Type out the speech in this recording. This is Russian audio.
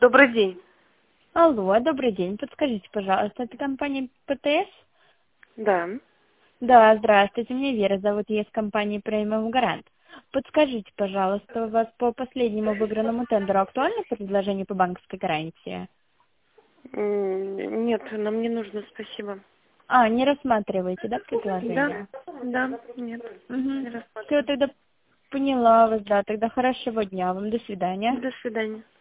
Добрый день. Алло, добрый день. Подскажите, пожалуйста, это компания ПТС? Да. Да, здравствуйте, меня Вера зовут, я из компании Премиум Гарант. Подскажите, пожалуйста, у вас по последнему выигранному тендеру актуально предложение по банковской гарантии? Нет, нам не нужно, спасибо. Не рассматриваете, да, Да, предложение? да, нет, Угу. не Все, рассматриваю. тогда поняла вас, да, тогда хорошего дня вам, до свидания. До свидания.